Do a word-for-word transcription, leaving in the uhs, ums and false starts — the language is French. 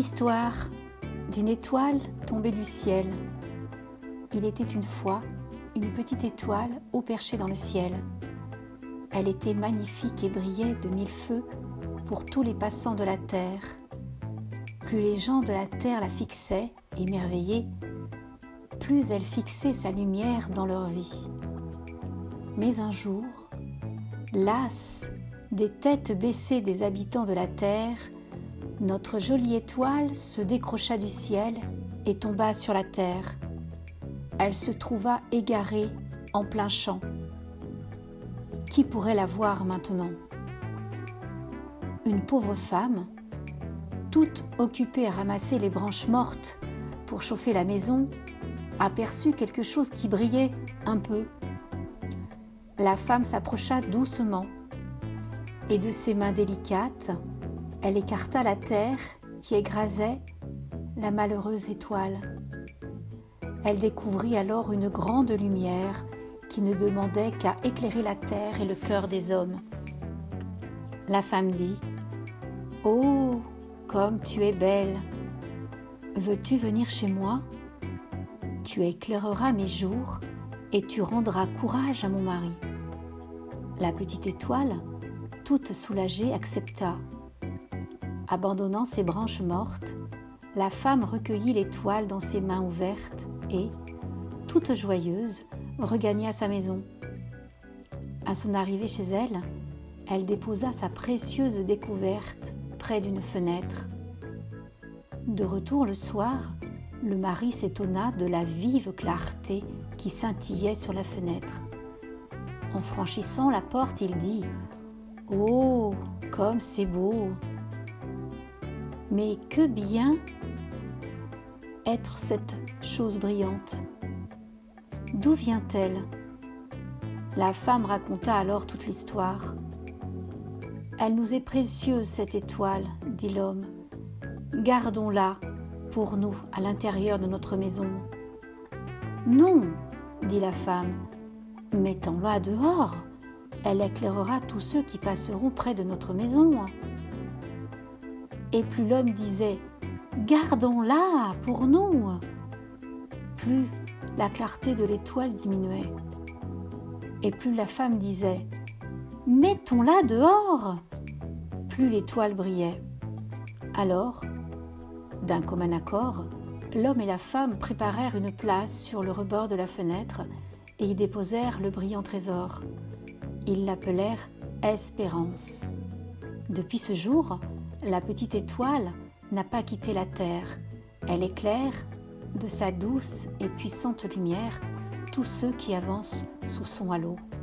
Histoire d'une étoile tombée du ciel. Il était une fois une petite étoile haut perchée dans le ciel. Elle était magnifique et brillait de mille feux pour tous les passants de la terre. Plus les gens de la terre la fixaient, émerveillés, plus elle fixait sa lumière dans leur vie. Mais un jour, las des têtes baissées des habitants de la terre, notre jolie étoile se décrocha du ciel et tomba sur la terre. Elle se trouva égarée en plein champ. Qui pourrait la voir maintenant? Une pauvre femme, toute occupée à ramasser les branches mortes pour chauffer la maison, aperçut quelque chose qui brillait un peu. La femme s'approcha doucement et de ses mains délicates, elle écarta la terre qui écrasait la malheureuse étoile. Elle découvrit alors une grande lumière qui ne demandait qu'à éclairer la terre et le cœur des hommes. La femme dit : « Oh, comme tu es belle! Veux-tu venir chez moi? Tu éclaireras mes jours et tu rendras courage à mon mari. » La petite étoile, toute soulagée, accepta. Abandonnant ses branches mortes, la femme recueillit l'étoile dans ses mains ouvertes et, toute joyeuse, regagna sa maison. À son arrivée chez elle, elle déposa sa précieuse découverte près d'une fenêtre. De retour le soir, le mari s'étonna de la vive clarté qui scintillait sur la fenêtre. En franchissant la porte, il dit : « Oh, comme c'est beau ! Mais que bien être cette chose brillante. D'où vient-elle ? » La femme raconta alors toute l'histoire. « Elle nous est précieuse, cette étoile, dit l'homme. Gardons-la pour nous à l'intérieur de notre maison. »« Non, dit la femme, mettons-la dehors. Elle éclairera tous ceux qui passeront près de notre maison. » Et plus l'homme disait « Gardons-la pour nous !» plus la clarté de l'étoile diminuait. Et plus la femme disait « Mettons-la dehors !» plus l'étoile brillait. Alors, d'un commun accord, l'homme et la femme préparèrent une place sur le rebord de la fenêtre et y déposèrent le brillant trésor. Ils l'appelèrent Espérance. Depuis ce jour, la petite étoile n'a pas quitté la terre. Elle éclaire de sa douce et puissante lumière tous ceux qui avancent sous son halo.